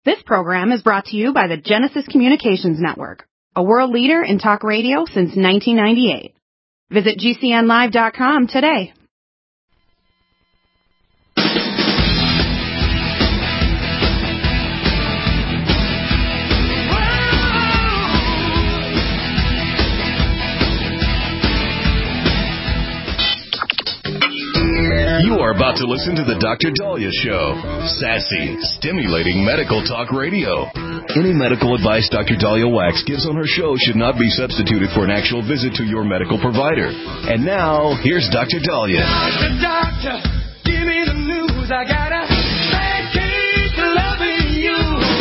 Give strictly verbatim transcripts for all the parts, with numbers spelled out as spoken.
This program is brought to you by the Genesis Communications Network, a world leader in talk radio since nineteen ninety-eight. Visit G C N live dot com today. You are about to listen to the Doctor Dahlia Show. Sassy, stimulating medical talk radio. Any medical advice Doctor Dahlia Wax gives on her show should not be substituted for an actual visit to your medical provider. And now, here's Doctor Dahlia. Doctor, doctor, give me the news. I got a bad case of loving you.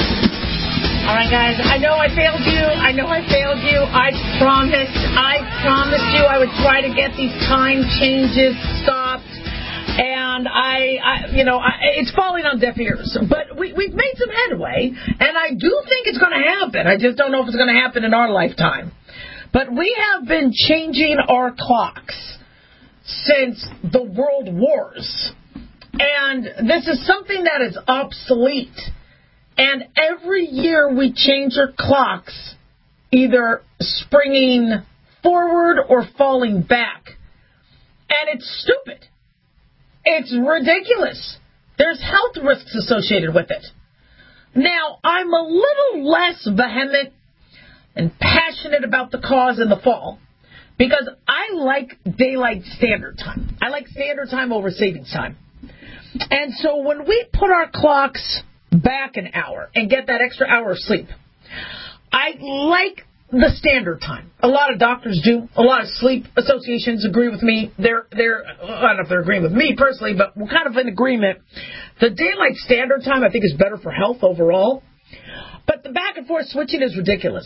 All right, guys, I know I failed you. I know I failed you. I promised, I promised you I would try to get these time changes stopped. And I, I you know, I, it's falling on deaf ears. But we, we've made some headway, and I do think it's going to happen. I just don't know if it's going to happen in our lifetime. But we have been changing our clocks since the world wars. And this is something that is obsolete. And every year we change our clocks, either springing forward or falling back. And it's stupid. It's ridiculous. There's health risks associated with it. Now, I'm a little less vehement and passionate about the cause in the fall because I like daylight standard time. I like standard time over savings time. And so when we put our clocks back an hour and get that extra hour of sleep, I like the standard time. A lot of doctors do. A lot of sleep associations agree with me. They're, they're, I don't know if they're agreeing with me personally, but we're kind of in agreement. The daylight standard time, I think, is better for health overall. But the back and forth switching is ridiculous.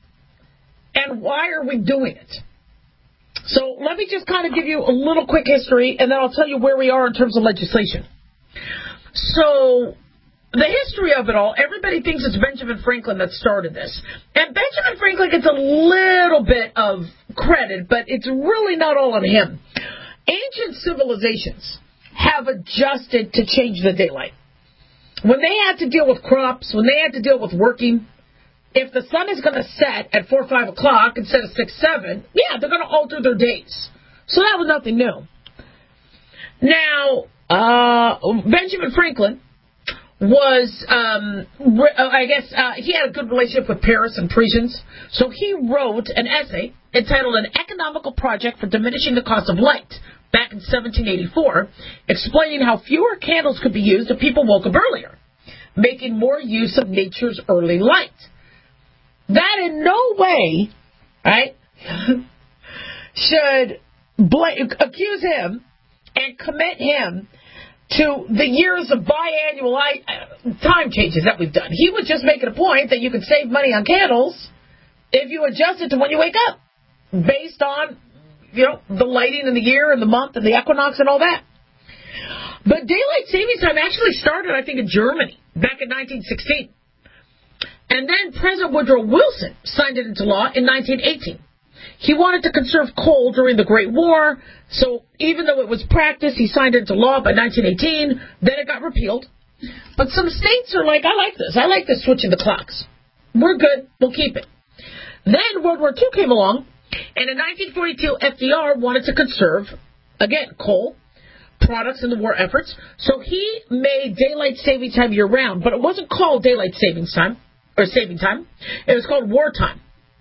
And why are we doing it? So let me just kind of give you a little quick history, and then I'll tell you where we are in terms of legislation. So the history of it all, everybody thinks it's Benjamin Franklin that started this. And Benjamin Franklin gets a little bit of credit, but it's really not all on him. Ancient civilizations have adjusted to change the daylight. When they had to deal with crops, when they had to deal with working, if the sun is going to set at four or five o'clock instead of six, seven, yeah, they're going to alter their days. So that was nothing new. Now, uh, Benjamin Franklin was, um, I guess, uh, he had a good relationship with Paris and Parisians, so he wrote an essay entitled An Economical Project for Diminishing the Cost of Light back in seventeen eighty-four, explaining how fewer candles could be used if people woke up earlier, making more use of nature's early light. That in no way, right, should bl- accuse him and commit him to the years of biannual time changes that we've done. He was just making a point that you could save money on candles if you adjust it to when you wake up, based on, you know, the lighting in the year and the month and the equinox and all that. But daylight savings time actually started, I think, in Germany back in nineteen sixteen. And then President Woodrow Wilson signed it into law in nineteen eighteen. He wanted to conserve coal during the Great War, so even though it was practiced, he signed it into law by nineteen eighteen. Then it got repealed. But some states are like, I like this. I like this switching the clocks. We're good. We'll keep it. Then World War Two came along, and in nineteen forty-two, F D R wanted to conserve, again, coal products in the war efforts. So he made daylight saving time year-round, but it wasn't called daylight savings time, or saving time. It was called wartime.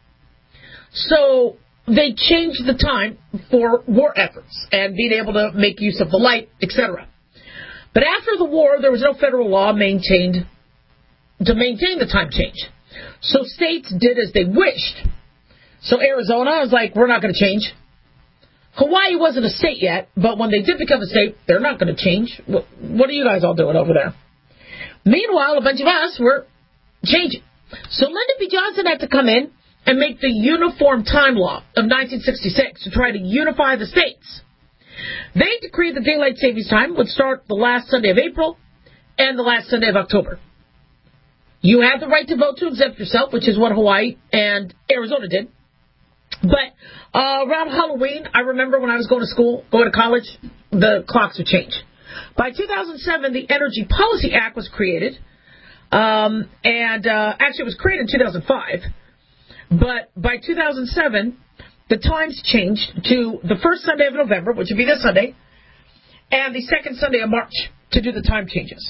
So they changed the time for war efforts and being able to make use of the light, et cetera. But after the war, there was no federal law maintained to maintain the time change. So states did as they wished. So Arizona is like, we're not going to change. Hawaii wasn't a state yet, but when they did become a state, they're not going to change. What are you guys all doing over there? Meanwhile, a bunch of us were changing. So Lyndon B. Johnson had to come in and make the Uniform Time Law of nineteen sixty-six to try to unify the states. They decreed that daylight savings time would start the last Sunday of April and the last Sunday of October. You had the right to vote to exempt yourself, which is what Hawaii and Arizona did. But uh, around Halloween, I remember when I was going to school, going to college, the clocks would change. By two thousand seven, the Energy Policy Act was created, Um, and uh, actually, it was created in two thousand five. But by two thousand seven, the times changed to the first Sunday of November, which would be this Sunday, and the second Sunday of March to do the time changes.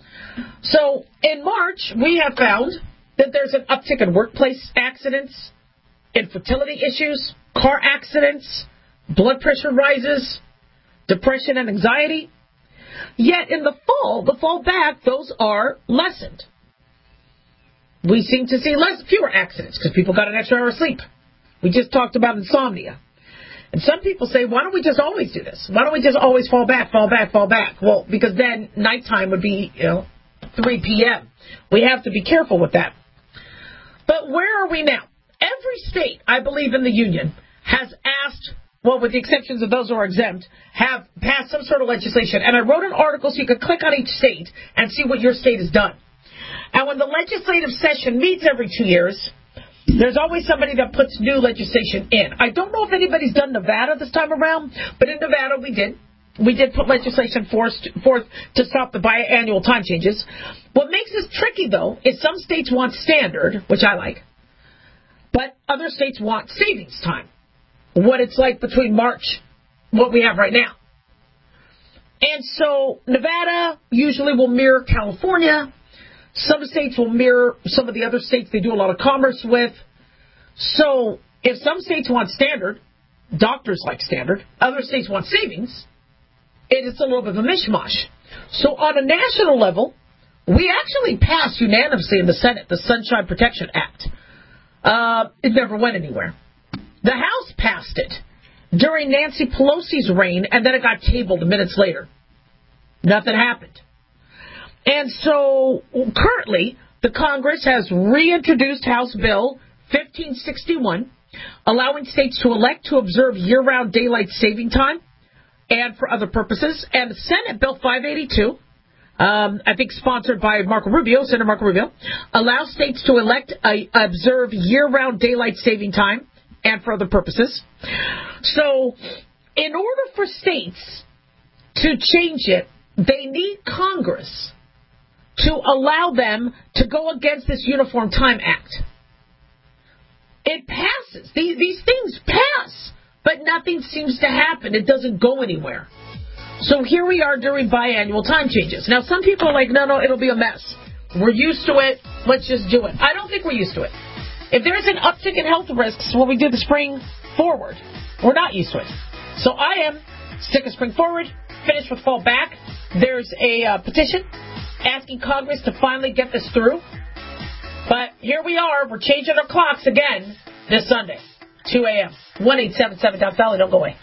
So in March, we have found that there's an uptick in workplace accidents, infertility issues, car accidents, blood pressure rises, depression and anxiety. Yet in the fall, the fall back, those are lessened. We seem to see less, fewer accidents because people got an extra hour of sleep. We just talked about insomnia. And some people say, why don't we just always do this? Why don't we just always fall back, fall back, fall back? Well, because then nighttime would be, you know, three p.m. We have to be careful with that. But where are we now? Every state, I believe, in the union has asked, well, with the exceptions of those who are exempt, have passed some sort of legislation. And I wrote an article so you could click on each state and see what your state has done. And when the legislative session meets every two years, there's always somebody that puts new legislation in. I don't know if anybody's done Nevada this time around, but in Nevada we did. We did put legislation forth to stop the biannual time changes. What makes this tricky, though, is some states want standard, which I like, but other states want savings time, what it's like between March, what we have right now. And so Nevada usually will mirror California. Some states will mirror some of the other states they do a lot of commerce with. So if some states want standard, doctors like standard, other states want savings, it's a little bit of a mishmash. So on a national level, we actually passed unanimously in the Senate the Sunshine Protection Act. Uh, it never went anywhere. The House passed it during Nancy Pelosi's reign, and then it got tabled minutes later. Nothing happened. And so currently, the Congress has reintroduced House Bill fifteen sixty-one, allowing states to elect to observe year-round daylight saving time and for other purposes. And Senate Bill five eighty-two, um, I think sponsored by Marco Rubio, Senator Marco Rubio, allows states to elect a, observe year-round daylight saving time and for other purposes. So in order for states to change it, they need Congress to allow them to go against this Uniform Time Act. It passes. These, these things pass, but nothing seems to happen. It doesn't go anywhere. So here we are during biannual time changes. Now, some people are like, no, no, it'll be a mess. We're used to it. Let's just do it. I don't think we're used to it. If there's an uptick in health risks when we do the spring forward, we're not used to it. So I am sick of spring forward, finished with fall back. There's a uh, petition asking Congress to finally get this through. But here we are. We're changing our clocks again this Sunday, two a.m. one eight seven seven Doc Valley. Don't go away.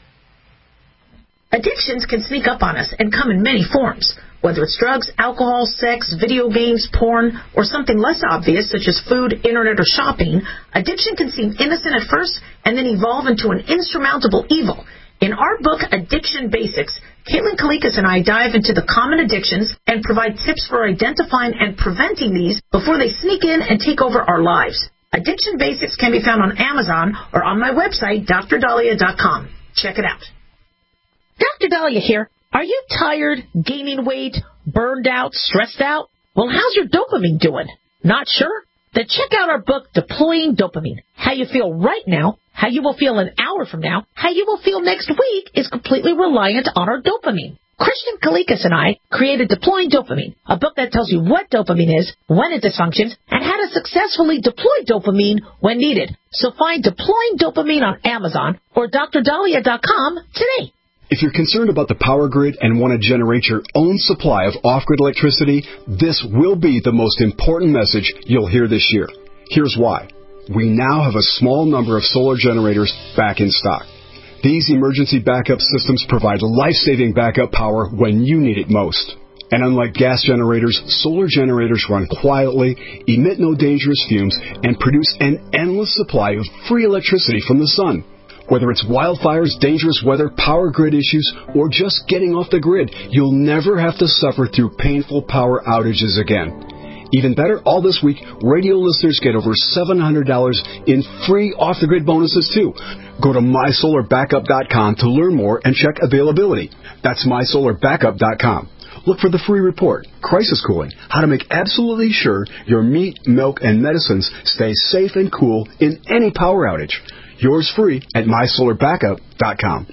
Addictions can sneak up on us and come in many forms. Whether it's drugs, alcohol, sex, video games, porn, or something less obvious such as food, internet, or shopping, addiction can seem innocent at first and then evolve into an insurmountable evil. In our book, Addiction Basics, Caitlin Kalikas and I dive into the common addictions and provide tips for identifying and preventing these before they sneak in and take over our lives. Addiction Basics can be found on Amazon or on my website, D R Dahlia dot com. Check it out. Doctor Dahlia here. Are you tired, gaining weight, burned out, stressed out? Well, how's your dopamine doing? Not sure? Then check out our book, Deploying Dopamine. How you feel right now, how you will feel an hour from now, how you will feel next week is completely reliant on our dopamine. Christian Kalikas and I created Deploying Dopamine, a book that tells you what dopamine is, when it dysfunctions, and how to successfully deploy dopamine when needed. So find Deploying Dopamine on Amazon or D R Dahlia dot com today. If you're concerned about the power grid and want to generate your own supply of off-grid electricity, this will be the most important message you'll hear this year. Here's why. We now have a small number of solar generators back in stock. These emergency backup systems provide life-saving backup power when you need it most. And unlike gas generators, solar generators run quietly, emit no dangerous fumes, and produce an endless supply of free electricity from the sun. Whether it's wildfires, dangerous weather, power grid issues, or just getting off the grid, you'll never have to suffer through painful power outages again. Even better, all this week, radio listeners get over seven hundred dollars in free off-the-grid bonuses, too. Go to my solar backup dot com to learn more and check availability. That's my solar backup dot com. look for the free report, Crisis Cooling, how to make absolutely sure your meat, milk, and medicines stay safe and cool in any power outage. Yours free at my solar backup dot com.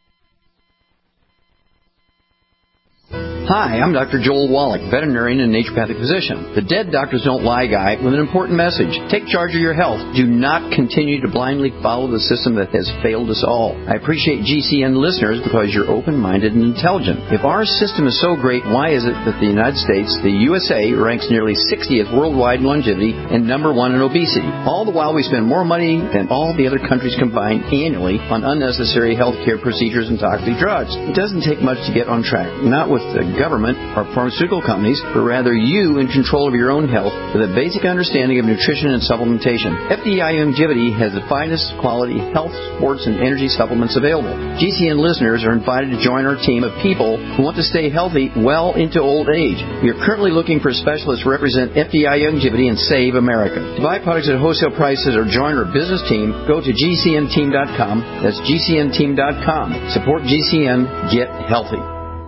Hi, I'm Doctor Joel Wallach, veterinarian and naturopathic physician. The Dead Doctors Don't Lie guy with an important message. Take charge of your health. Do not continue to blindly follow the system that has failed us all. I appreciate G C N listeners because you're open-minded and intelligent. If our system is so great, why is it that the United States, the U S A, ranks nearly sixtieth worldwide in longevity and number one in obesity? All the while we spend more money than all the other countries combined annually on unnecessary health care procedures and toxic drugs. It doesn't take much to get on track. Not with the government or pharmaceutical companies, but rather you in control of your own health with a basic understanding of nutrition and supplementation. F D I Longevity has the finest quality health, sports, and energy supplements available. G C N listeners are invited to join our team of people who want to stay healthy well into old age. We are currently looking for specialists to represent F D I Longevity and Save America. To buy products at wholesale prices or join our business team, go to G C N team dot com. That's G C N team dot com. Support G C N. Get healthy.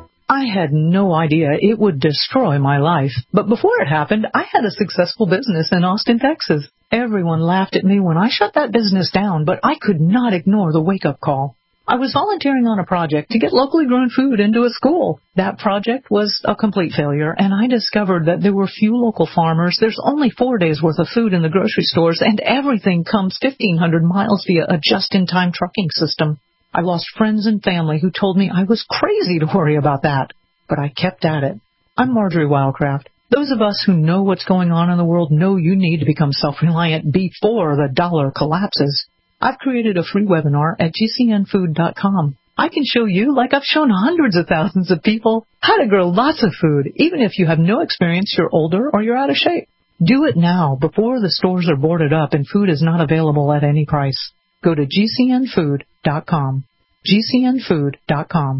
I had no idea it would destroy my life. But before it happened, I had a successful business in Austin, Texas. Everyone laughed at me when I shut that business down, but I could not ignore the wake-up call. I was volunteering on a project to get locally grown food into a school. That project was a complete failure, and I discovered that there were few local farmers. There's only four days' worth of food in the grocery stores, and everything comes fifteen hundred miles via a just-in-time trucking system. I lost friends and family who told me I was crazy to worry about that. But I kept at it. I'm Marjorie Wildcraft. Those of us who know what's going on in the world know you need to become self-reliant before the dollar collapses. I've created a free webinar at G C N food dot com. I can show you, like I've shown hundreds of thousands of people, how to grow lots of food, even if you have no experience, you're older, or you're out of shape. Do it now, before the stores are boarded up and food is not available at any price. Go to G C N food dot com. G C N food dot com.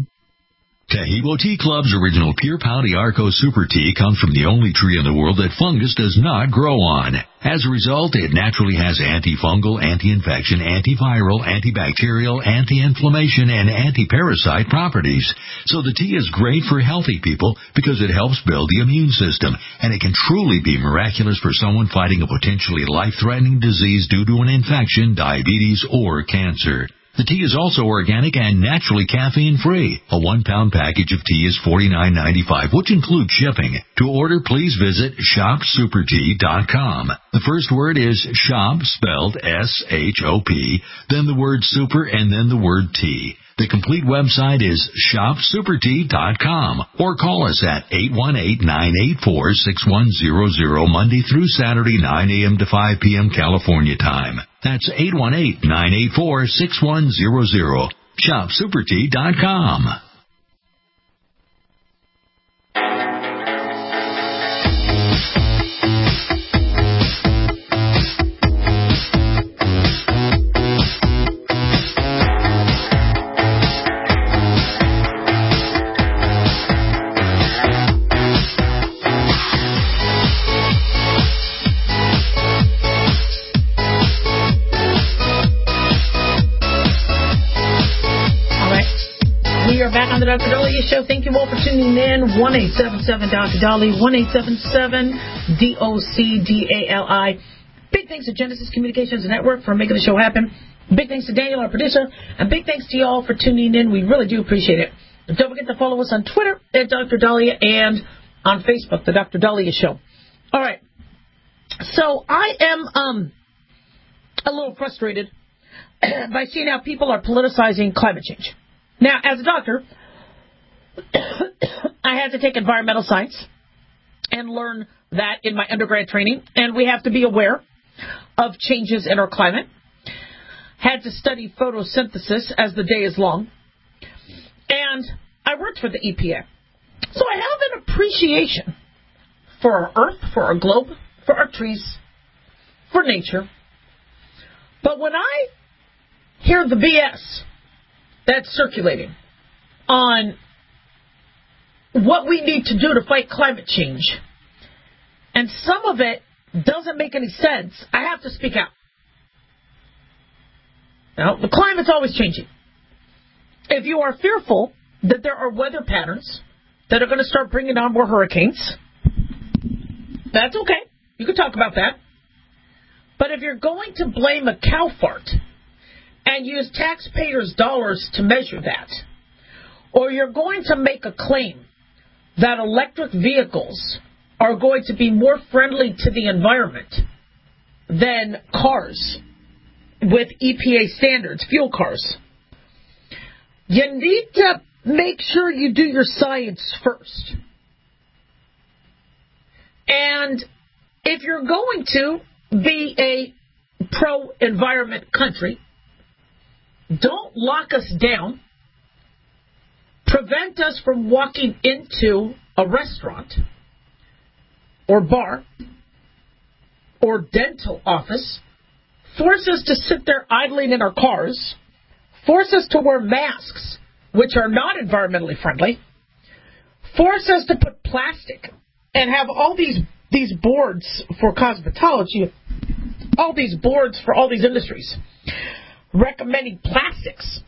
Tahibo Tea Club's original Pure Pouty Arco Super Tea comes from the only tree in the world that fungus does not grow on. As a result, it naturally has antifungal, anti-infection, antiviral, antibacterial, anti-inflammation, and anti-parasite properties. So the tea is great for healthy people because it helps build the immune system, and it can truly be miraculous for someone fighting a potentially life-threatening disease due to an infection, diabetes, or cancer. The tea is also organic and naturally caffeine-free. A one-pound package of tea is forty-nine ninety-five, which includes shipping. To order, please visit shop super tea dot com. The first word is shop, spelled S H O P, then the word super, and then the word tea. The complete website is shop super tea dot com, or call us at eight one eight, nine eight four, six one zero zero Monday through Saturday, nine a.m. to five p.m. California time. That's eight one eight, nine eight four, six one zero zero. shop super tea dot com. On the Doctor Dahlia Show. Thank you all for tuning in. one eight seven seven Doctor Dolly, one eight seven seven D O C D A L I. Big thanks to Genesis Communications Network for making the show happen. Big thanks to Daniel, our producer. And big thanks to you all for tuning in. We really do appreciate it. And don't forget to follow us on Twitter at Doctor Dahlia and on Facebook, The Doctor Dahlia Show. All right. So I am um, a little frustrated by seeing how people are politicizing climate change. Now, as a doctor, I had to take environmental science and learn that in my undergrad training, and we have to be aware of changes in our climate. Had to study photosynthesis as the day is long, and I worked for the E P A. So I have an appreciation for our Earth, for our globe, for our trees, for nature. But when I hear the B S that's circulating on what we need to do to fight climate change, and some of it doesn't make any sense, I have to speak out. Now, the climate's always changing. If you are fearful that there are weather patterns that are going to start bringing on more hurricanes. That's okay. You can talk about that. But if you're going to blame a cow fart and use taxpayers' dollars to measure that, or you're going to make a claim that electric vehicles are going to be more friendly to the environment than cars with E P A standards, fuel cars, you need to make sure you do your science first. And if you're going to be a pro-environment country, don't lock us down, prevent us from walking into a restaurant or bar or dental office, force us to sit there idling in our cars, force us to wear masks, which are not environmentally friendly, force us to put plastic and have all these these boards for cosmetology, all these boards for all these industries, recommending plastics,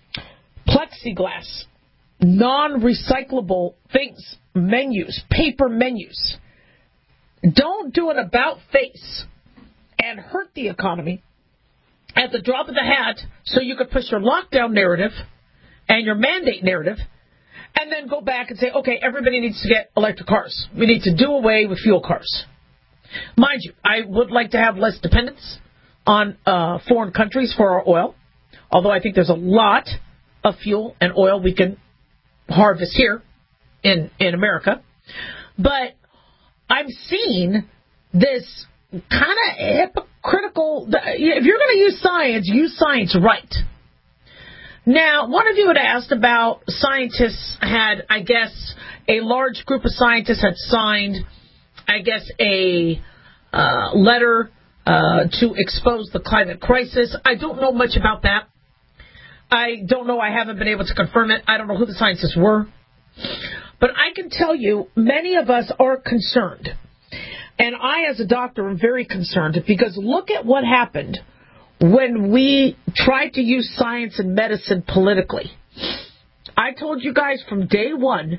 plexiglass, non-recyclable things, menus, paper menus. Don't do an about face and hurt the economy at the drop of the hat so you could push your lockdown narrative and your mandate narrative and then go back and say, okay, everybody needs to get electric cars. We need to do away with fuel cars. Mind you, I would like to have less dependence on uh, foreign countries for our oil, although I think there's a lot of fuel and oil we can harvest here in, in America. But I'm seeing this kind of hypocritical, if you're going to use science, use science right. Now, one of you had asked about scientists had, I guess, a large group of scientists had signed, I guess, a uh, letter uh, to expose the climate crisis. I don't know much about that. I don't know. I haven't been able to confirm it. I don't know who the scientists were. But I can tell you, many of us are concerned. And I, as a doctor, am very concerned because look at what happened when we tried to use science and medicine politically. I told you guys from day one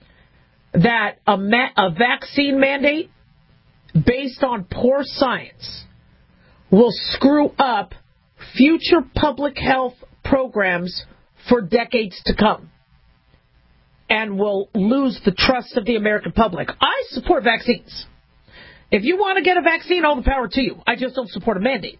that a, ma- a vaccine mandate based on poor science will screw up future public health programs for decades to come and will lose the trust of the American public. I support vaccines. If you want to get a vaccine, all the power to you. I just don't support a mandate.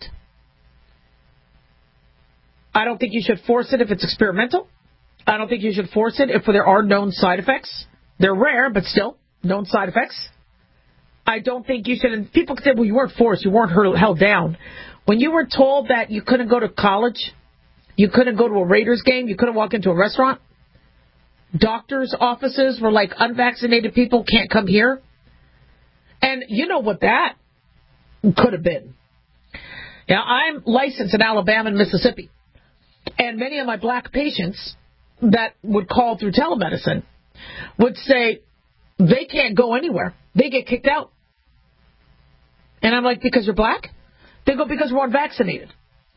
I don't think you should force it if it's experimental. I don't think you should force it if there are known side effects. They're rare, but still, known side effects. I don't think you should, and people can say, well, you weren't forced, you weren't held down. When you were told that you couldn't go to college, you couldn't go to a Raiders game, you couldn't walk into a restaurant, doctors' offices were like, unvaccinated people can't come here. And you know what that could have been. Now, I'm licensed in Alabama and Mississippi. And many of my black patients that would call through telemedicine would say they can't go anywhere. They get kicked out. And I'm like, because you're black? They go, because we're unvaccinated.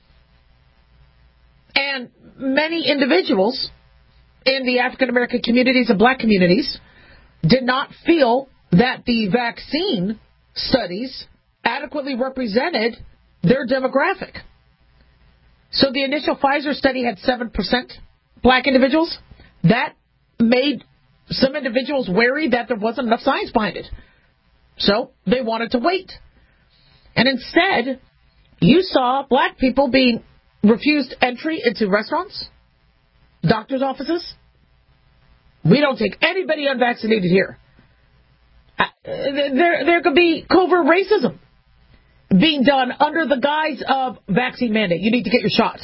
And many individuals in the African-American communities and black communities did not feel that the vaccine studies adequately represented their demographic. So the initial Pfizer study had seven percent black individuals. That made some individuals wary that there wasn't enough science behind it. So they wanted to wait. And instead, you saw black people being refused entry into restaurants, doctors' offices. We don't take anybody unvaccinated here. There, there could be covert racism being done under the guise of vaccine mandate. You need to get your shot.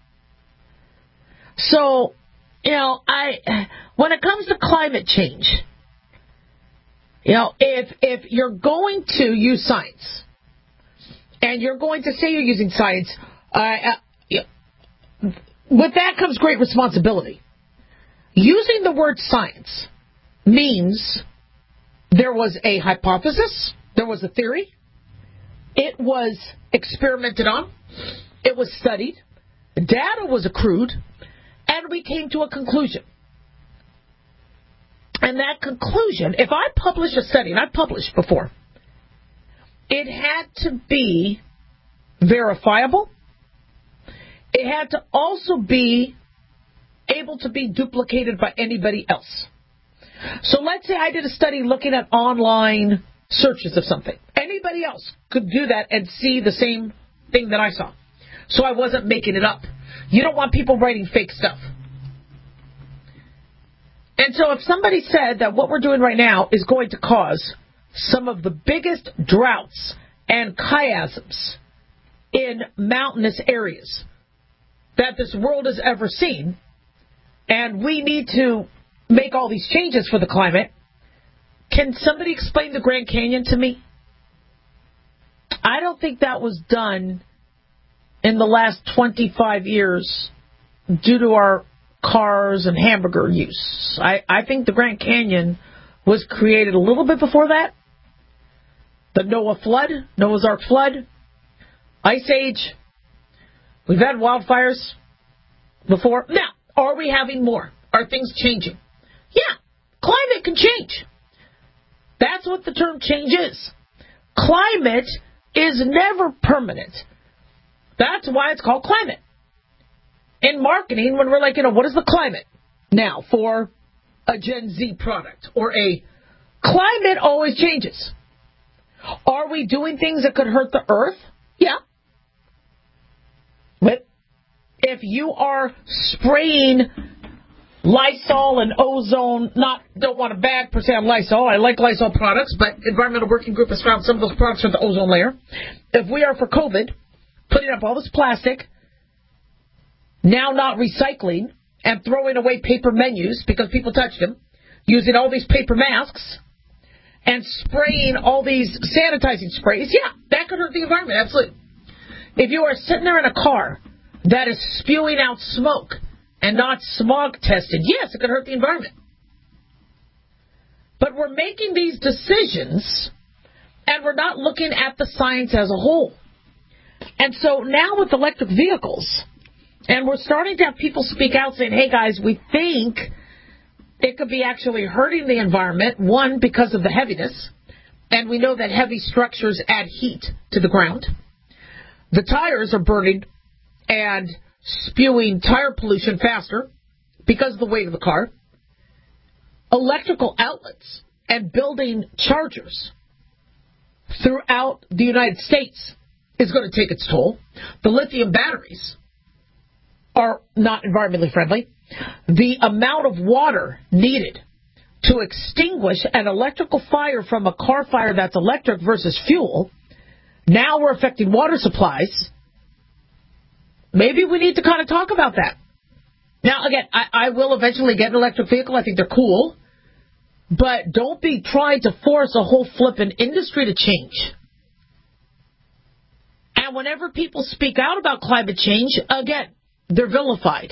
So, you know, I when it comes to climate change, you know, if if you're going to use science and you're going to say you're using science, uh, uh, with that comes great responsibility. Using the word science means there was a hypothesis, there was a theory, it was experimented on, it was studied, data was accrued, and we came to a conclusion. And that conclusion, if I publish a study, and I've published before, it had to be verifiable. It had to also be able to be duplicated by anybody else. So let's say I did a study looking at online searches of something. Anybody else could do that and see the same thing that I saw. So I wasn't making it up. You don't want people writing fake stuff. And so if somebody said that what we're doing right now is going to cause some of the biggest droughts and chiasms in mountainous areas that this world has ever seen, and we need to make all these changes for the climate, can somebody explain the Grand Canyon to me? I don't think that was done in the last twenty-five years due to our cars and hamburger use. I, I think the Grand Canyon was created a little bit before that. The Noah flood, Noah's Ark flood, Ice Age. We've had wildfires before. Now, are we having more? Are things changing? Yeah, climate can change. That's what the term change is. Climate is never permanent. That's why it's called climate. In marketing, when we're like, you know, what is the climate now for a Gen Z product or a climate always changes. Are we doing things that could hurt the earth? Yeah. But if you are spraying Lysol and ozone, not don't want to bag per se on Lysol. I like Lysol products, but Environmental Working Group has found some of those products are the ozone layer. If we are for COVID, putting up all this plastic, now not recycling, and throwing away paper menus because people touched them, using all these paper masks, and spraying all these sanitizing sprays, yeah, that could hurt the environment, absolutely. If you are sitting there in a car that is spewing out smoke and not smog tested, yes, it could hurt the environment. But we're making these decisions, and we're not looking at the science as a whole. And so now with electric vehicles, and we're starting to have people speak out saying, hey, guys, we think it could be actually hurting the environment, one, because of the heaviness, and we know that heavy structures add heat to the ground. The tires are burning and spewing tire pollution faster because of the weight of the car. Electrical outlets and building chargers throughout the United States is going to take its toll. The lithium batteries are not environmentally friendly. The amount of water needed to extinguish an electrical fire from a car fire that's electric versus fuel, now we're affecting water supplies. Maybe we need to kind of talk about that. Now, again, I, I will eventually get an electric vehicle. I think they're cool. But don't be trying to force a whole flippin' industry to change. And whenever people speak out about climate change, again, they're vilified.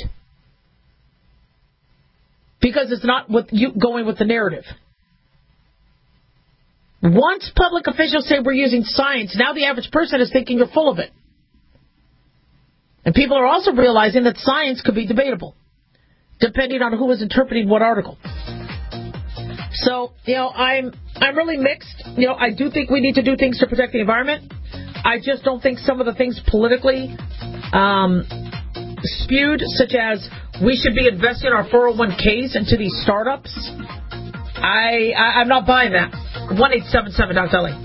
Because it's not with you going with the narrative. Once public officials say we're using science, now the average person is thinking you're full of it. And people are also realizing that science could be debatable, depending on who is interpreting what article. So, you know, I'm I'm really mixed. You know, I do think we need to do things to protect the environment. I just don't think some of the things politically um, spewed, such as we should be investing our four oh one k's into these startups. I, I I'm not buying that. one eight seven seven Doc Deli.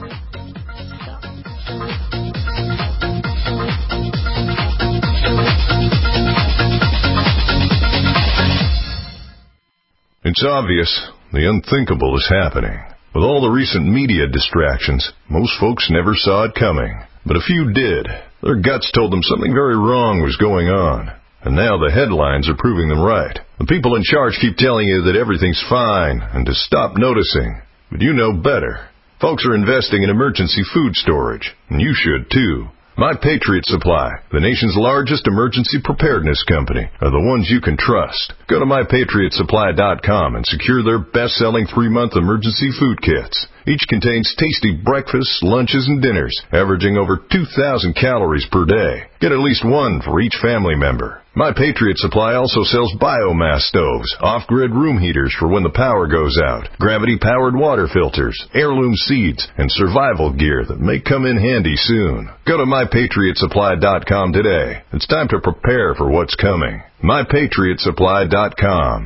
It's obvious the unthinkable is happening. With all the recent media distractions, most folks never saw it coming. But a few did. Their guts told them something very wrong was going on. And now the headlines are proving them right. The people in charge keep telling you that everything's fine and to stop noticing. But you know better. Folks are investing in emergency food storage, and you should too. My Patriot Supply, the nation's largest emergency preparedness company, are the ones you can trust. Go to my patriot supply dot com and secure their best-selling three-month emergency food kits. Each contains tasty breakfasts, lunches, and dinners, averaging over two thousand calories per day. Get at least one for each family member. My Patriot Supply also sells biomass stoves, off-grid room heaters for when the power goes out, gravity-powered water filters, heirloom seeds, and survival gear that may come in handy soon. Go to my patriot supply dot com today. It's time to prepare for what's coming. my patriot supply dot com.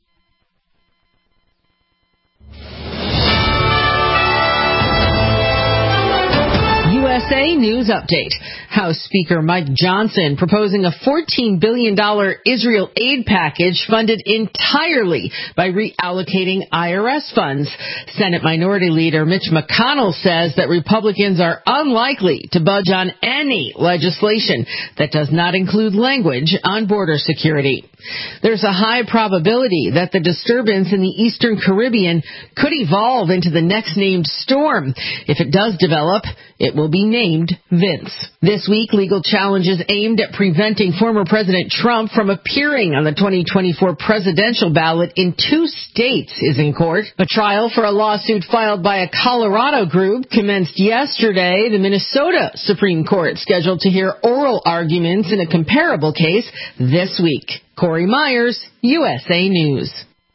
U S A News Update. House Speaker Mike Johnson proposing a fourteen billion dollars Israel aid package funded entirely by reallocating I R S funds. Senate Minority Leader Mitch McConnell says that Republicans are unlikely to budge on any legislation that does not include language on border security. There's a high probability that the disturbance in the Eastern Caribbean could evolve into the next named storm. If it does develop, it will be named Vince. This week, legal challenges aimed at preventing former President Trump from appearing on the twenty twenty-four presidential ballot in two states is in court. A trial for a lawsuit filed by a Colorado group commenced yesterday. The Minnesota Supreme Court scheduled to hear oral arguments in a comparable case this week. Corey Myers, U S A News.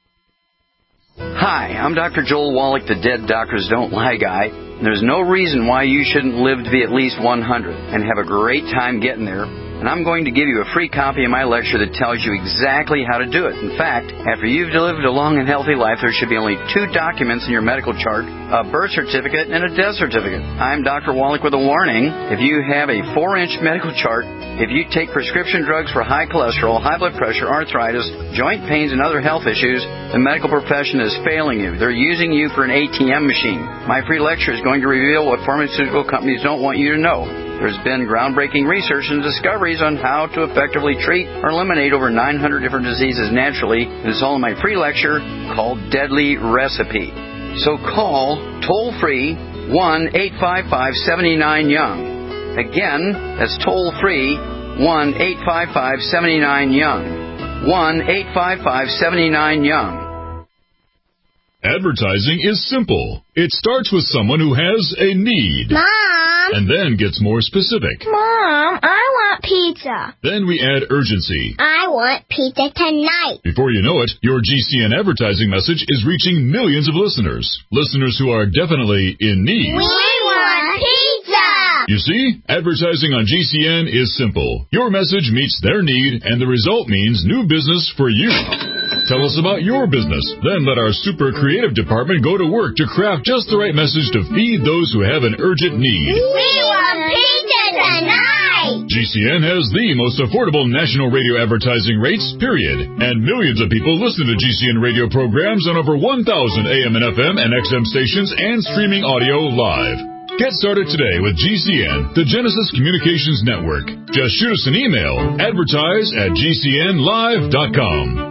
Hi, I'm Doctor Joel Wallach, the Dead Doctors Don't Lie guy. There's no reason why you shouldn't live to be at least one hundred and have a great time getting there. And I'm going to give you a free copy of my lecture that tells you exactly how to do it. In fact, after you've lived a long and healthy life, there should be only two documents in your medical chart, a birth certificate and a death certificate. I'm Doctor Wallach with a warning. If you have a four-inch medical chart, if you take prescription drugs for high cholesterol, high blood pressure, arthritis, joint pains, and other health issues, the medical profession is failing you. They're using you for an A T M machine. My free lecture is going to reveal what pharmaceutical companies don't want you to know. There's been groundbreaking research and discoveries on how to effectively treat or eliminate over nine hundred different diseases naturally. It's all in my free lecture called Deadly Recipe. So call toll-free one eight five five, seven nine, young. Again, that's toll-free one eight five five, seven nine, young. one eight five five, seven nine, young. Advertising is simple. It starts with someone who has a need. Mom! And then gets more specific. Mom, I want pizza. Then we add urgency. I want pizza tonight. Before you know it, your G C N advertising message is reaching millions of listeners. Listeners who are definitely in need. We want pizza! You see, advertising on G C N is simple. Your message meets their need, and the result means new business for you. Tell us about your business. Then let our super creative department go to work to craft just the right message to feed those who have an urgent need. We want pizza tonight! G C N has the most affordable national radio advertising rates, period. And millions of people listen to G C N radio programs on over one thousand A M and F M and X M stations and streaming audio live. Get started today with G C N, the Genesis Communications Network. Just shoot us an email, advertise at G C N live dot com.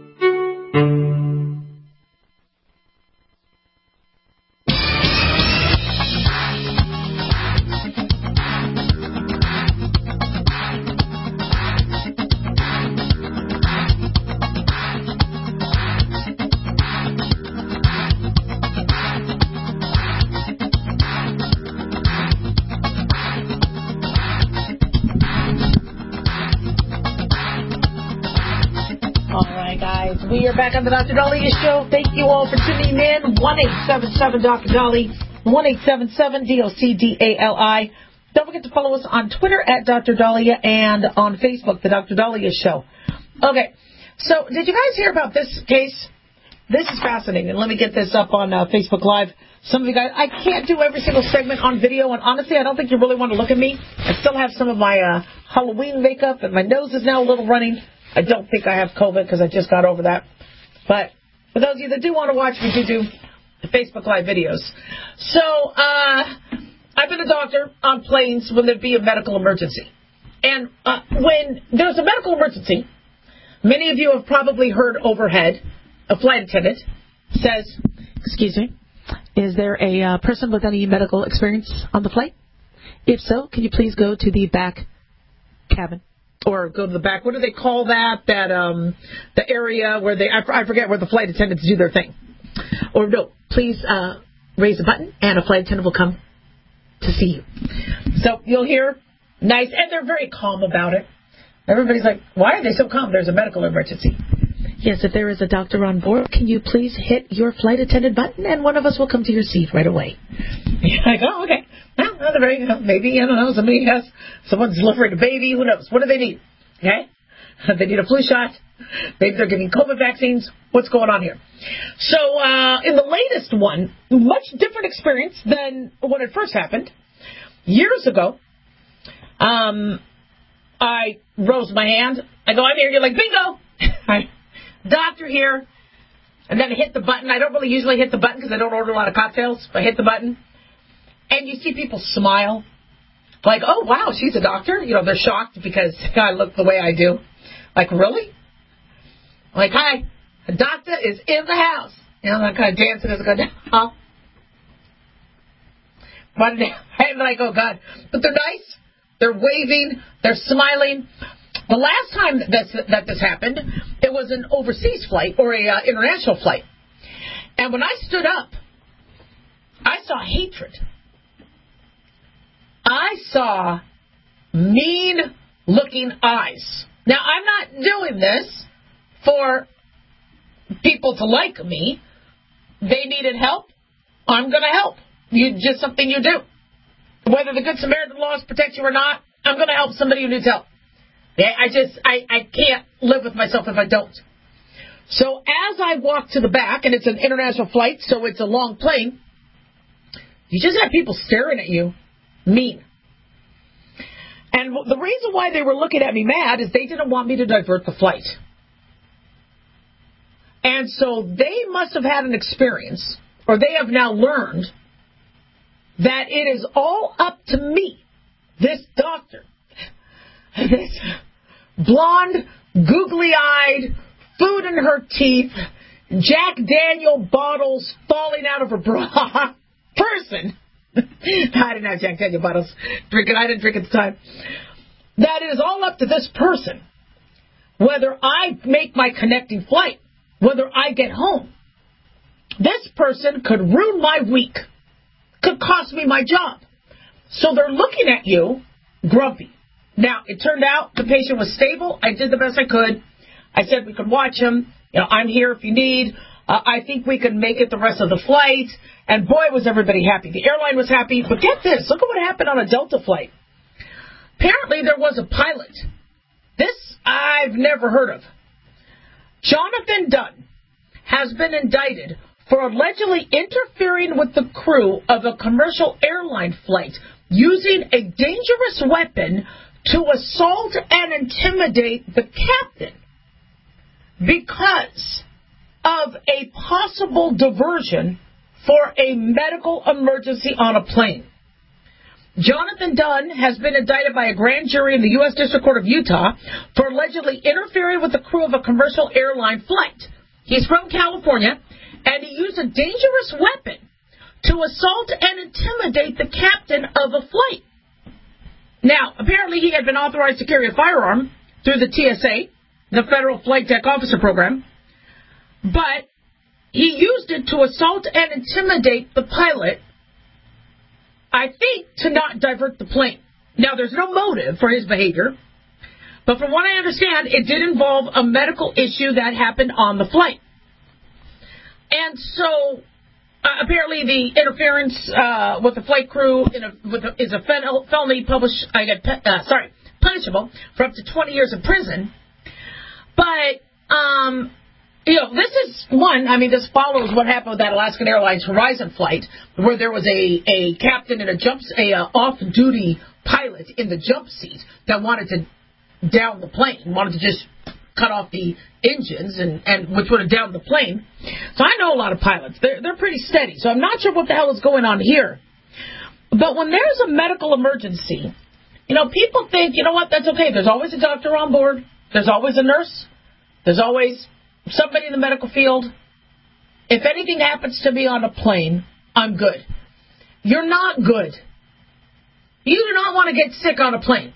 We are back on the Doctor Dahlia Show. Thank you all for tuning in. one eight seven seven Doctor Dolly, one eight seven seven D O C D A L I. Don't forget to follow us on Twitter at Doctor Dahlia and on Facebook, the Doctor Dahlia Show. Okay, so did you guys hear about this case? This is fascinating. Let me get this up on uh, Facebook Live. Some of you guys, I can't do every single segment on video, and honestly, I don't think you really want to look at me. I still have some of my uh, Halloween makeup, and my nose is now a little running. I don't think I have COVID because I just got over that. But for those of you that do want to watch, we do do the Facebook Live videos. So uh, I've been a doctor on planes when there'd be a medical emergency. And uh, when there's a medical emergency, many of you have probably heard overhead, a flight attendant says, "Excuse me, is there a uh, person with any medical experience on the flight? If so, can you please go to the back cabin?" Or go to the back. What do they call that? That um, the area where they, I, I forget where the flight attendants do their thing. Or no, please uh, raise a button, and a flight attendant will come to see you. So you'll hear nice, and they're very calm about it. Everybody's like, why are they so calm? There's a medical emergency. Yes, if there is a doctor on board, can you please hit your flight attendant button, and one of us will come to your seat right away. You're like, oh, okay. Well, well, very, maybe, I don't know, somebody has, someone's delivering a baby, who knows? What do they need? Okay? They need a flu shot. Maybe they're getting COVID vaccines. What's going on here? So, uh, in the latest one, much different experience than when it first happened. Years ago, um, I rose my hand. I go, I'm here. You're like, bingo! Hi. Doctor here. And then I hit the button. I don't really usually hit the button because I don't order a lot of cocktails. But I hit the button. And you see people smile. Like, oh, wow, she's a doctor. You know, they're shocked because I look the way I do. Like, really? Like, hi, a doctor is in the house. You know, I'm kind of dancing as I go down. Huh? And then I go, God. But they're nice. They're waving. They're smiling. The last time that this, that this happened, it was an overseas flight or a uh, international flight. And when I stood up, I saw hatred. I saw mean-looking eyes. Now, I'm not doing this for people to like me. They needed help. I'm going to help. You just something you do. Whether the Good Samaritan laws protect you or not, I'm going to help somebody who needs help. Yeah, I just, I, I can't live with myself if I don't. So as I walk to the back, and it's an international flight, so it's a long plane, you just have people staring at you, mean. And the reason why they were looking at me mad is they didn't want me to divert the flight. And so they must have had an experience, or they have now learned, that it is all up to me, this doctor, this blonde, googly-eyed, food in her teeth, Jack Daniel bottles falling out of her bra person. I didn't have Jack Daniel bottles drinking. I didn't drink at the time. That it is all up to this person whether I make my connecting flight, whether I get home. This person could ruin my week, could cost me my job. So they're looking at you grumpy. Now, it turned out the patient was stable. I did the best I could. I said we could watch him. You know, I'm here if you need. Uh, I think we could make it the rest of the flight. And boy, was everybody happy. The airline was happy. But get this. Look at what happened on a Delta flight. Apparently, there was a pilot. This I've never heard of. Jonathan Dunn has been indicted for allegedly interfering with the crew of a commercial airline flight using a dangerous weapon to assault and intimidate the captain because of a possible diversion for a medical emergency on a plane. Jonathan Dunn has been indicted by a grand jury in the U S District Court of Utah for allegedly interfering with the crew of a commercial airline flight. He's from California, and he used a dangerous weapon to assault and intimidate the captain of a flight. Now, apparently he had been authorized to carry a firearm through the T S A, the Federal Flight Deck Officer Program, but he used it to assault and intimidate the pilot, I think, to not divert the plane. Now, there's no motive for his behavior, but from what I understand, it did involve a medical issue that happened on the flight. And so, uh, apparently the interference uh, with the flight crew in a, with a, is a fel- felony publish, I get, uh, sorry, punishable for up to twenty years in prison. But, um... You know, this is one, I mean, this follows what happened with that Alaskan Airlines Horizon flight, where there was a, a captain and a jump, a uh, off-duty pilot in the jump seat that wanted to down the plane, wanted to just cut off the engines, and, and which would have downed the plane. So I know a lot of pilots. They're, they're pretty steady, so I'm not sure what the hell is going on here. But when there's a medical emergency, you know, people think, you know what, that's okay. There's always a doctor on board. There's always a nurse. There's always somebody in the medical field. If anything happens to me on a plane, I'm good. You're not good. You do not want to get sick on a plane.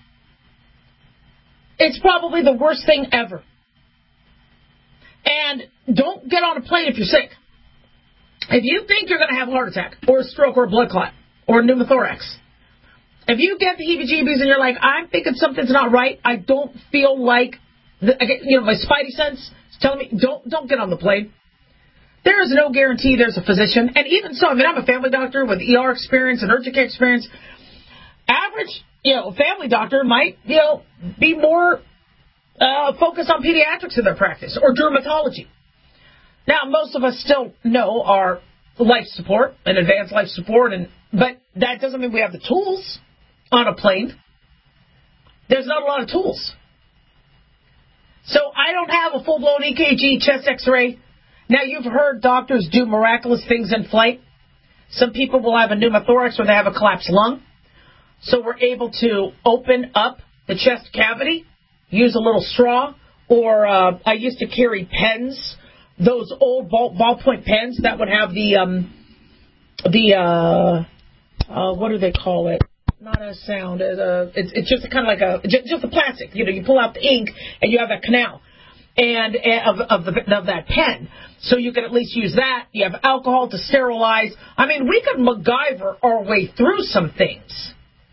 It's probably the worst thing ever. And don't get on a plane if you're sick. If you think you're going to have a heart attack or a stroke or a blood clot or a pneumothorax, if you get the heebie-jeebies and you're like, I'm thinking something's not right, I don't feel like, the, you know, my spidey sense is telling me, don't don't get on the plane. There is no guarantee there's a physician. And even so, I mean, I'm a family doctor with E R experience and urgent care experience. Average, you know, family doctor might, you know, be more uh, focused on pediatrics in their practice or dermatology. Now, most of us still know our life support and advanced life support, and but that doesn't mean we have the tools on a plane. There's not a lot of tools. So I don't have a full-blown E K G, chest X-ray. Now, you've heard doctors do miraculous things in flight. Some people will have a pneumothorax or they have a collapsed lung. So we're able to open up the chest cavity, use a little straw, or uh, I used to carry pens, those old ball, ballpoint pens that would have the, um, the uh, uh, what do they call it? Not a sound. Uh, it's, it's just kind of like a, just, just a plastic. You know, you pull out the ink and you have that canal and, and of, of, the, of that pen. So you can at least use that. You have alcohol to sterilize. I mean, we could MacGyver our way through some things.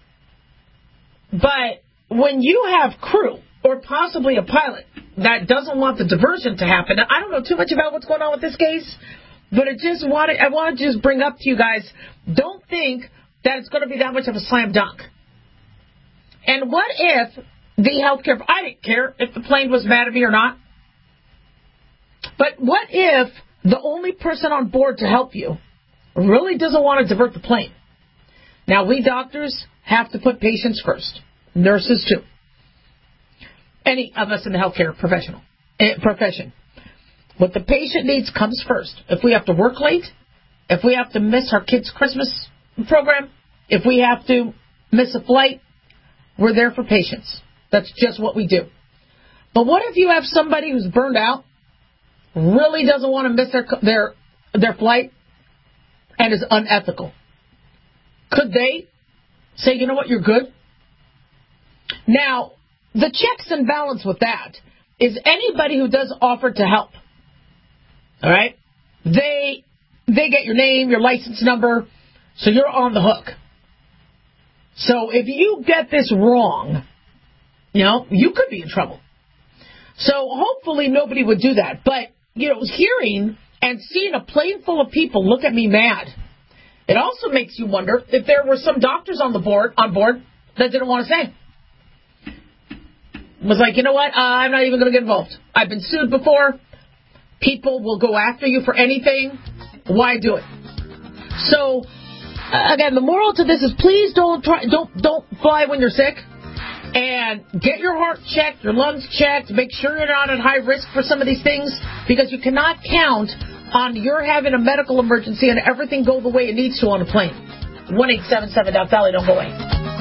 But when you have crew or possibly a pilot that doesn't want the diversion to happen, I don't know too much about what's going on with this case, but it just wanted, I want to just bring up to you guys, don't think that it's going to be that much of a slam dunk. And what if the healthcare, I didn't care if the plane was mad at me or not, but what if the only person on board to help you really doesn't want to divert the plane? Now, we doctors have to put patients first. Nurses, too. Any of us in the healthcare professional, eh, profession. What the patient needs comes first. If we have to work late, if we have to miss our kids' Christmas program, if we have to miss a flight, we're there for patients. That's just what we do. But what if you have somebody who's burned out, really doesn't want to miss their their their flight, and is unethical? Could they say, you know what, you're good? Now, the checks and balance with that is anybody who does offer to help, all right, they they get your name, your license number, so you're on the hook. So if you get this wrong, you know, you could be in trouble. So hopefully nobody would do that. But, you know, hearing and seeing a plane full of people look at me mad, it also makes you wonder if there were some doctors on the board on board that didn't want to say. It was like, you know what, uh, I'm not even going to get involved. I've been sued before. People will go after you for anything. Why do it? So, uh, again, the moral to this is please don't try, don't don't fly when you're sick. And get your heart checked, your lungs checked. Make sure you're not at high risk for some of these things, because you cannot count on your having a medical emergency and everything go the way it needs to on a plane. one eight seven seven Doc Valley, don't go away.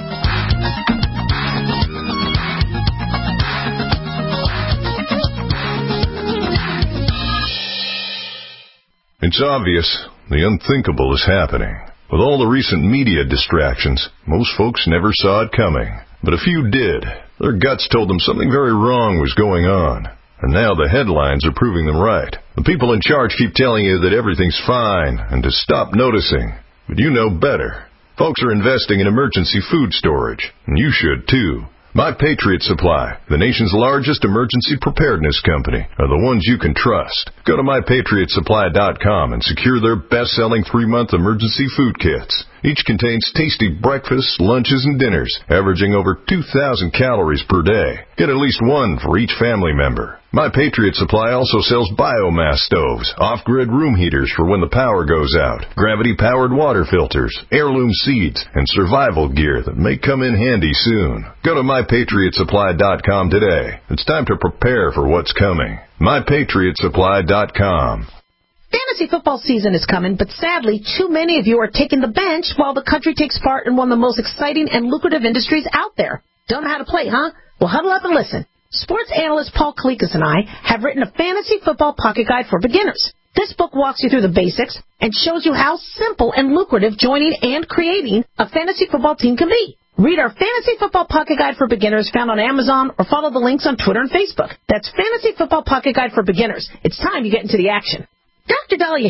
It's obvious the unthinkable is happening. With all the recent media distractions, most folks never saw it coming. But a few did. Their guts told them something very wrong was going on. And now the headlines are proving them right. The people in charge keep telling you that everything's fine and to stop noticing. But you know better. Folks are investing in emergency food storage, and you should too. My Patriot Supply, the nation's largest emergency preparedness company, are the ones you can trust. Go to my patriot supply dot com and secure their best-selling three-month emergency food kits. Each contains tasty breakfasts, lunches, and dinners, averaging over two thousand calories per day. Get at least one for each family member. My Patriot Supply also sells biomass stoves, off-grid room heaters for when the power goes out, gravity-powered water filters, heirloom seeds, and survival gear that may come in handy soon. Go to my patriot supply dot com today. It's time to prepare for what's coming. my patriot supply dot com. Fantasy football season is coming, but sadly, too many of you are taking the bench while the country takes part in one of the most exciting and lucrative industries out there. Don't know how to play, huh? Well, huddle up and listen. Sports analyst Paul Kalikas and I have written a fantasy football pocket guide for beginners. This book walks you through the basics and shows you how simple and lucrative joining and creating a fantasy football team can be. Read our Fantasy Football Pocket Guide for Beginners found on Amazon or follow the links on Twitter and Facebook. That's Fantasy Football Pocket Guide for Beginners. It's time you get into the action. Doctor Dahlia here.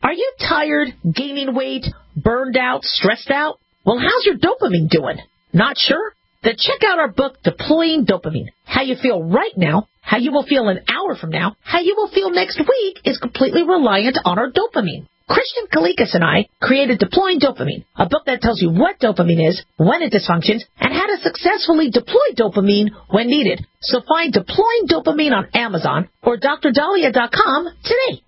Are you tired, gaining weight, burned out, stressed out? Well, how's your dopamine doing? Not sure? Then check out our book, Deploying Dopamine. How you feel right now, how you will feel an hour from now, how you will feel next week is completely reliant on our dopamine. Christian Kalikas and I created Deploying Dopamine, a book that tells you what dopamine is, when it dysfunctions, and how to successfully deploy dopamine when needed. So find Deploying Dopamine on Amazon or D R Dahlia dot com today.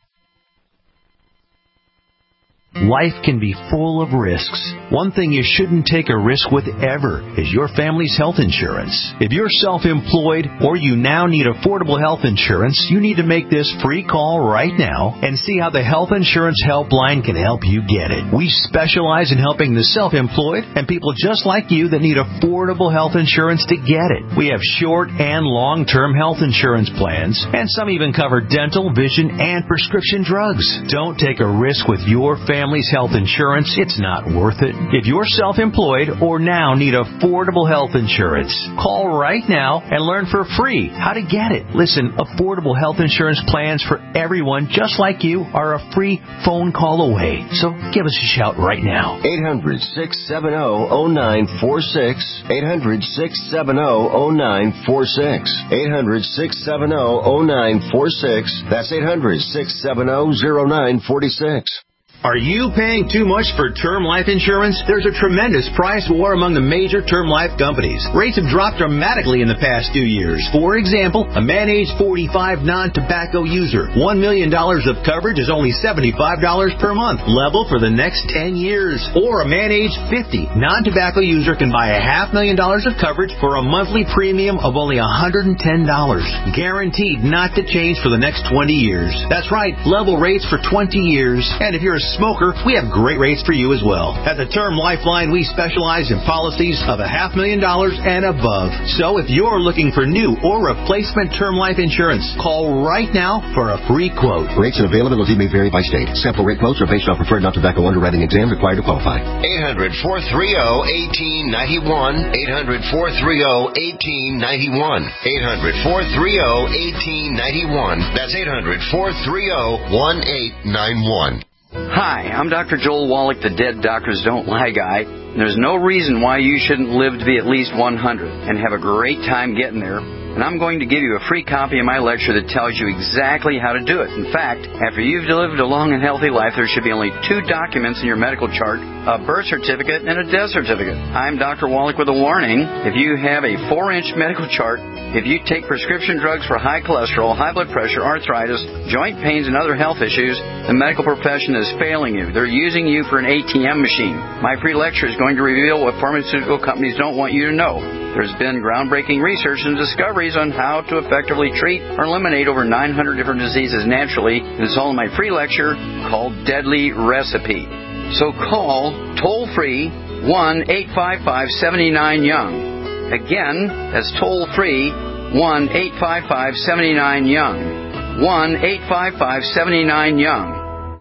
Life can be full of risks. One thing you shouldn't take a risk with ever is your family's health insurance. If you're self-employed or you now need affordable health insurance, you need to make this free call right now and see how the Health Insurance Helpline can help you get it. We specialize in helping the self-employed and people just like you that need affordable health insurance to get it. We have short and long-term health insurance plans, and some even cover dental, vision, and prescription drugs. Don't take a risk with your family. Family's health insurance, it's not worth it. If you're self-employed or now need affordable health insurance, call right now and learn for free how to get it. Listen, affordable health insurance plans for everyone just like you are a free phone call away. So give us a shout right now. eight hundred, six seven zero, zero nine four six. eight hundred, six seven zero, zero nine four six. eight hundred, six seven zero, zero nine four six. That's eight hundred, six seven zero, zero nine four six. Are you paying too much for term life insurance? There's a tremendous price war among the major term life companies. Rates have dropped dramatically in the past two years. For example, a man age forty-five non-tobacco user, one million dollars of coverage is only seventy-five dollars per month, level for the next ten years. Or a man age fifty non-tobacco user can buy a half million dollars of coverage for a monthly premium of only one hundred ten dollars. Guaranteed not to change for the next twenty years. That's right, level rates for twenty years. And if you're a smoker, we have great rates for you as well. At the Term Lifeline, we specialize in policies of a half million dollars and above. So if you're looking for new or replacement term life insurance, call right now for a free quote. Rates and availability may vary by state. Sample rate quotes are based on preferred non-tobacco underwriting exam required to qualify. eight hundred, four three zero, one eight nine one. eight hundred, four three zero, one eight nine one. eight hundred, four three zero, one eight nine one. That's eight hundred, four three zero, one eight nine one. Hi, I'm Doctor Joel Wallach, the Dead Doctors Don't Lie guy. There's no reason why you shouldn't live to be at least one hundred and have a great time getting there. And I'm going to give you a free copy of my lecture that tells you exactly how to do it. In fact, after you've lived a long and healthy life, there should be only two documents in your medical chart, a birth certificate and a death certificate. I'm Doctor Wallach with a warning. If you have a four-inch medical chart, if you take prescription drugs for high cholesterol, high blood pressure, arthritis, joint pains, and other health issues, the medical profession is failing you. They're using you for an A T M machine. My free lecture is going to reveal what pharmaceutical companies don't want you to know. There's been groundbreaking research and discoveries on how to effectively treat or eliminate over nine hundred different diseases naturally. It's all in my free lecture called Deadly Recipe. So call toll-free one eight five five, seven nine, young. Again, that's toll-free one eight five five, seven nine, young. one eight five five, seven nine, young.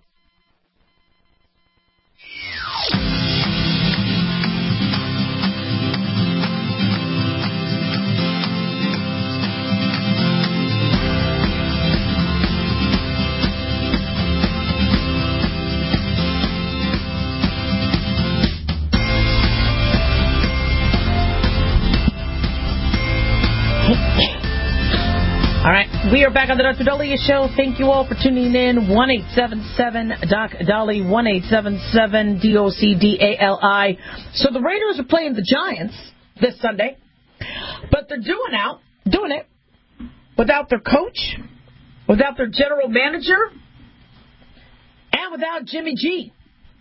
All right, we are back on the Doctor Dahlia Show. Thank you all for tuning in. one eight seven seven, D O C, Dali, one eight seven seven, D O C D A L I. So the Raiders are playing the Giants this Sunday, but they're doing out, doing it without their coach, without their general manager, and without Jimmy G.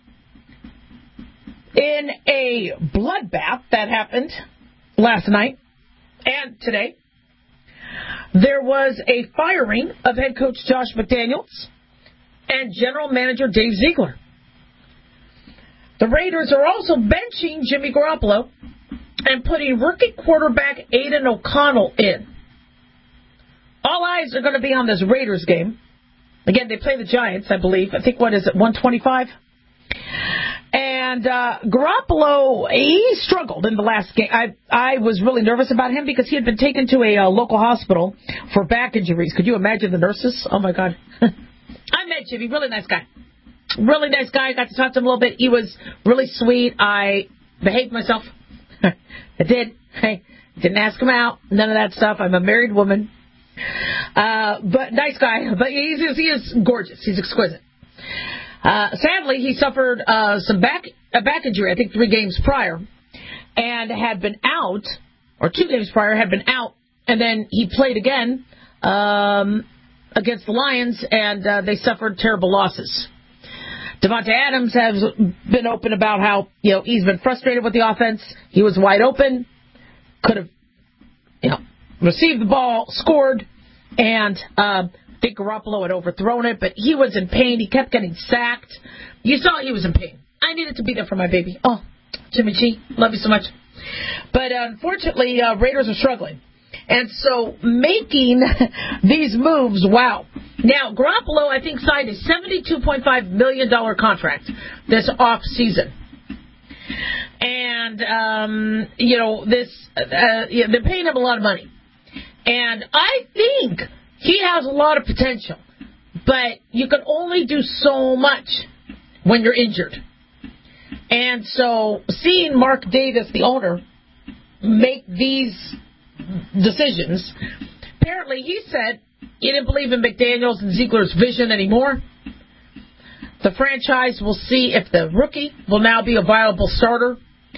In a bloodbath that happened last night and today, there was a firing of head coach Josh McDaniels and general manager Dave Ziegler. The Raiders are also benching Jimmy Garoppolo and putting rookie quarterback Aiden O'Connell in. All eyes are going to be on this Raiders game. Again, they play the Giants, I believe. I think, what is it, one twenty-five? And uh, Garoppolo, he struggled in the last game. I I was really nervous about him because he had been taken to a uh, local hospital for back injuries. Could you imagine the nurses? Oh, my God. I met Jimmy, really nice guy. really nice guy. I got to talk to him a little bit. He was really sweet. I behaved myself. I did. I didn't ask him out. None of that stuff. I'm a married woman. Uh, but nice guy. But he's, he is gorgeous. He's exquisite. Uh, sadly, he suffered uh, some back a back injury, I think three games prior, and had been out, or two games prior, had been out, and then he played again um, against the Lions, and uh, they suffered terrible losses. Devontae Adams has been open about how, you know, he's been frustrated with the offense. He was wide open, could have, you know, received the ball, scored, and uh, I think Garoppolo had overthrown it, but he was in pain. He kept getting sacked. You saw he was in pain. I needed to be there for my baby. Oh, Jimmy G, love you so much. But unfortunately, uh, Raiders are struggling. And so making these moves, wow. Now, Garoppolo, I think, signed a seventy-two point five million dollars contract this off season. And, um, you know, this uh, yeah, they're paying him a lot of money. And I think he has a lot of potential. But you can only do so much when you're injured. And so seeing Mark Davis, the owner, make these decisions, apparently he said he didn't believe in McDaniels and Ziegler's vision anymore. The franchise will see if the rookie will now be a viable starter.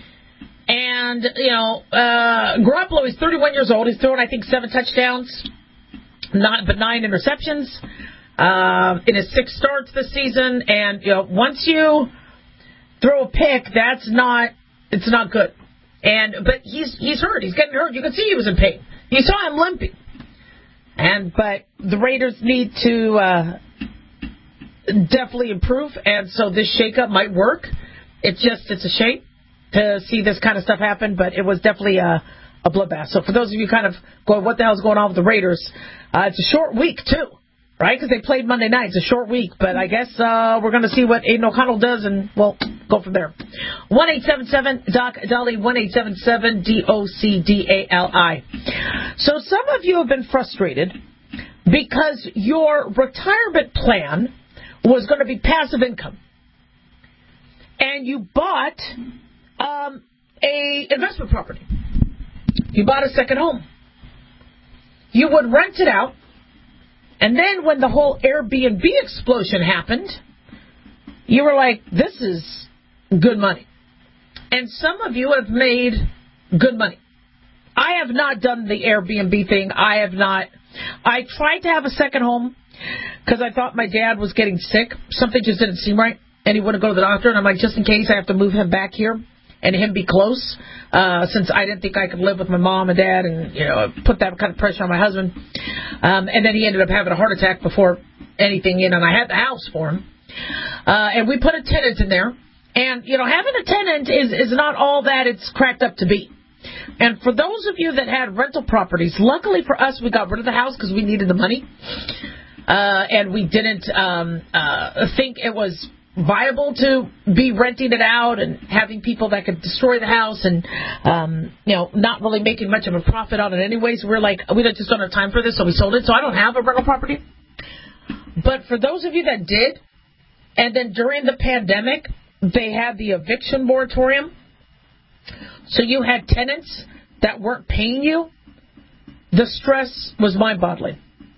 And, you know, uh, Garoppolo is thirty-one years old. He's thrown, I think, seven touchdowns, not but nine interceptions uh, in his six starts this season. And, you know, once you throw a pick, that's not, it's not good. And but he's he's hurt. He's getting hurt. You can see he was in pain. You saw him limping. And but the Raiders need to uh, definitely improve. And so this shakeup might work. It's just it's a shame to see this kind of stuff happen. But it was definitely a, a bloodbath. So for those of you kind of going, what the hell's going on with the Raiders? Uh, it's a short week too, right? Because they played Monday night. It's a short week. But I guess uh, we're going to see what Aiden O'Connell does, and we'll go from there. one eight seven seven D O C Dolly, one eight seven seven D O C D A L I. So some of you have been frustrated because your retirement plan was going to be passive income. And you bought um, a investment property. You bought a second home. You would rent it out. And then when the whole Airbnb explosion happened, you were like, this is good money. And some of you have made good money. I have not done the Airbnb thing. I have not. I tried to have a second home because I thought my dad was getting sick. Something just didn't seem right. And he wouldn't go to the doctor. And I'm like, just in case I have to move him back here and him be close, uh, since I didn't think I could live with my mom and dad and, you know, put that kind of pressure on my husband. Um, and then he ended up having a heart attack before anything in, and I had the house for him. Uh, and we put a tenant in there. And, you know, having a tenant is, is not all that it's cracked up to be. And for those of you that had rental properties, luckily for us, we got rid of the house because we needed the money. Uh, and we didn't um, uh, think it was viable to be renting it out and having people that could destroy the house and, um, you know, not really making much of a profit on it anyways. We're like, we just don't have time for this, so we sold it. So I don't have a rental property. But for those of you that did, and then during the pandemic, they had the eviction moratorium. So you had tenants that weren't paying you. The stress was mind-boggling.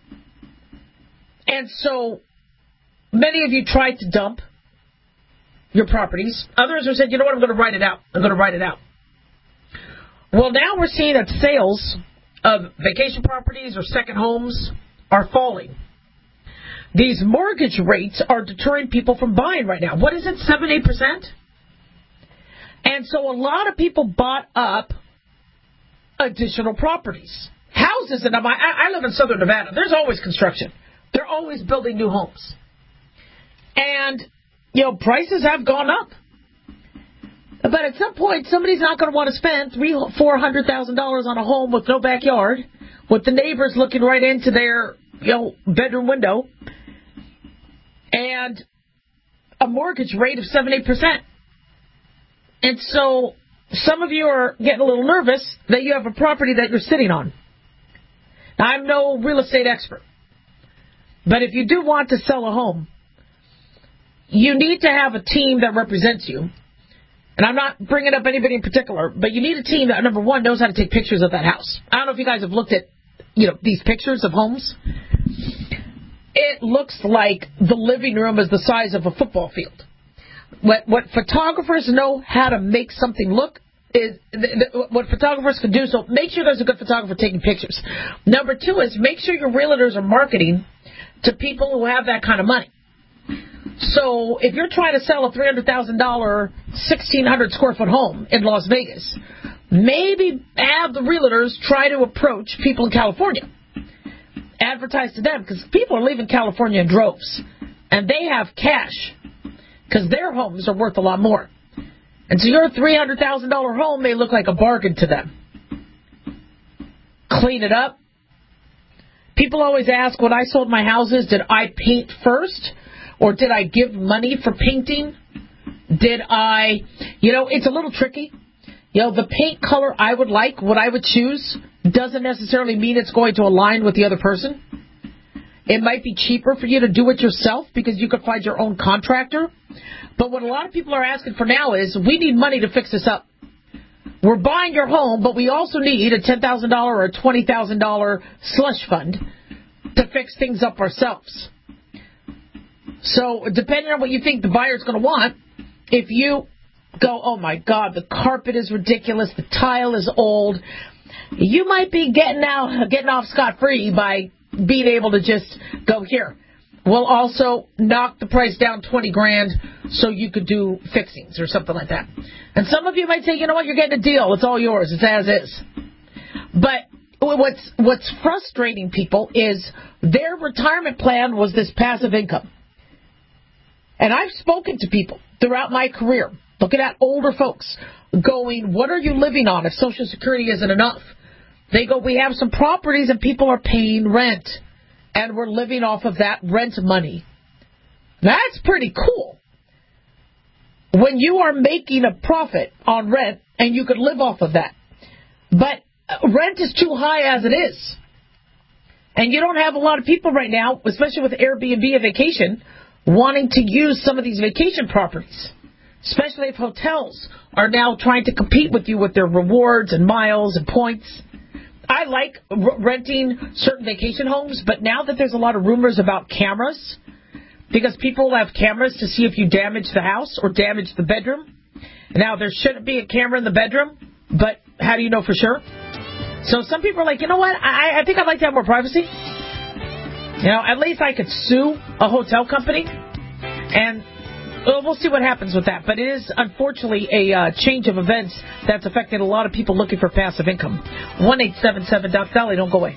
And so many of you tried to dump your properties. Others have said, you know what, I'm going to write it out. I'm going to write it out. Well, now we're seeing that sales of vacation properties or second homes are falling. These mortgage rates are deterring people from buying right now. What is it, seven, eight percent? And so a lot of people bought up additional properties. Houses, and I, I live in southern Nevada. There's always construction. They're always building new homes. And, you know, prices have gone up. But at some point, somebody's not going to want to spend three, four hundred thousand dollars on a home with no backyard, with the neighbors looking right into their, you know, bedroom window, and a mortgage rate of seven, eight percent. And so some of you are getting a little nervous that you have a property that you're sitting on. Now, I'm no real estate expert, but if you do want to sell a home, you need to have a team that represents you. And I'm not bringing up anybody in particular, but you need a team that, number one, knows how to take pictures of that house. I don't know if you guys have looked at, you know, these pictures of homes. It looks like the living room is the size of a football field. What what photographers know how to make something look is what photographers can do. So make sure there's a good photographer taking pictures. Number two is make sure your realtors are marketing to people who have that kind of money. So if you're trying to sell a three hundred thousand dollars, sixteen hundred square foot home in Las Vegas, maybe have the realtors try to approach people in California. Advertise to them, because people are leaving California in droves. And they have cash, because their homes are worth a lot more. And so your three hundred thousand dollars home may look like a bargain to them. Clean it up. People always ask, when I sold my houses, did I paint first? Or did I give money for painting? Did I, you know, it's a little tricky. You know, the paint color I would like, what I would choose, doesn't necessarily mean it's going to align with the other person. It might be cheaper for you to do it yourself because you could find your own contractor. But what a lot of people are asking for now is, we need money to fix this up. We're buying your home, but we also need a ten thousand dollars or a twenty thousand dollars slush fund to fix things up ourselves. So depending on what you think the buyer's going to want, if you go, oh, my God, the carpet is ridiculous, the tile is old, you might be getting out, getting off scot-free by being able to just go here. We'll also knock the price down twenty grand so you could do fixings or something like that. And some of you might say, you know what, you're getting a deal. It's all yours. It's as is. But what's what's frustrating people is their retirement plan was this passive income. And I've spoken to people throughout my career, looking at older folks, going, what are you living on if Social Security isn't enough? They go, we have some properties and people are paying rent, and we're living off of that rent money. That's pretty cool. When you are making a profit on rent, and you could live off of that. But rent is too high as it is. And you don't have a lot of people right now, especially with Airbnb and vacation, wanting to use some of these vacation properties, especially if hotels are now trying to compete with you with their rewards and miles and points. I like r- renting certain vacation homes, but now that there's a lot of rumors about cameras, because people have cameras to see if you damage the house or damage the bedroom. Now, there shouldn't be a camera in the bedroom, but how do you know for sure? So some people are like, you know what, I, I think I'd like to have more privacy. You know, at least I could sue a hotel company, and we'll see what happens with that. But it is, unfortunately, a uh, change of events that's affecting a lot of people looking for passive income. one eight seven seven Doc Dolly, don't go away.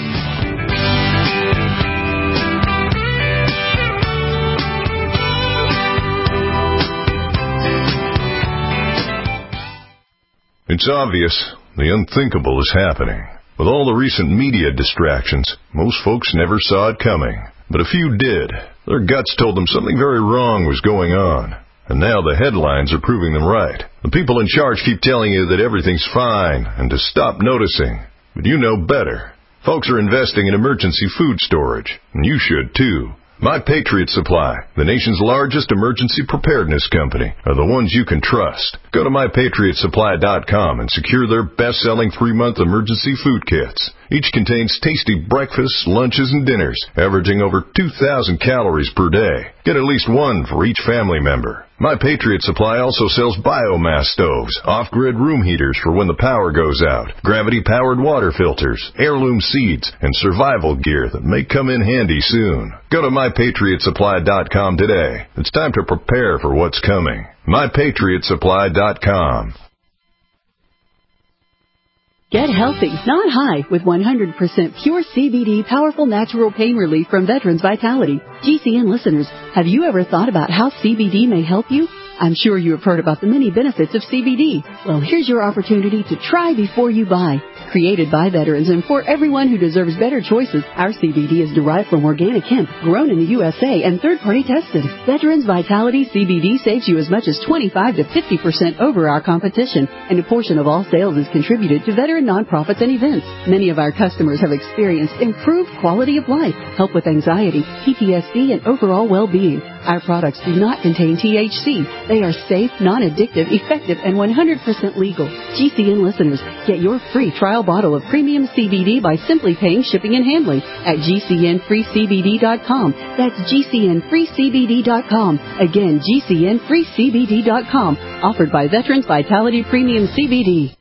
It's obvious the unthinkable is happening. With all the recent media distractions, most folks never saw it coming. But a few did. Their guts told them something very wrong was going on. And now the headlines are proving them right. The people in charge keep telling you that everything's fine and to stop noticing. But you know better. Folks are investing in emergency food storage, and you should too. My Patriot Supply, the nation's largest emergency preparedness company, are the ones you can trust. Go to my patriot supply dot com and secure their best-selling three-month emergency food kits. Each contains tasty breakfasts, lunches, and dinners, averaging over two thousand calories per day. Get at least one for each family member. My Patriot Supply also sells biomass stoves, off-grid room heaters for when the power goes out, gravity-powered water filters, heirloom seeds, and survival gear that may come in handy soon. Go to my patriot supply dot com today. It's time to prepare for what's coming. my patriot supply dot com. Get healthy, not high, with one hundred percent pure C B D powerful natural pain relief from Veterans Vitality. G C N listeners, have you ever thought about how C B D may help you? I'm sure you have heard about the many benefits of C B D. Well, here's your opportunity to try before you buy. Created by veterans and for everyone who deserves better choices, our C B D is derived from organic hemp, grown in the U S A and third-party tested. Veterans Vitality C B D saves you as much as twenty-five to fifty percent over our competition, and a portion of all sales is contributed to veteran nonprofits and events. Many of our customers have experienced improved quality of life, help with anxiety, P T S D, and overall well-being. Our products do not contain T H C. They are safe, non-addictive, effective, and one hundred percent legal. G C N listeners, get your free trial bottle of premium C B D by simply paying shipping and handling at G C N free C B D dot com. That's G C N free C B D dot com. Again, G C N free C B D dot com. Offered by Veterans Vitality Premium C B D.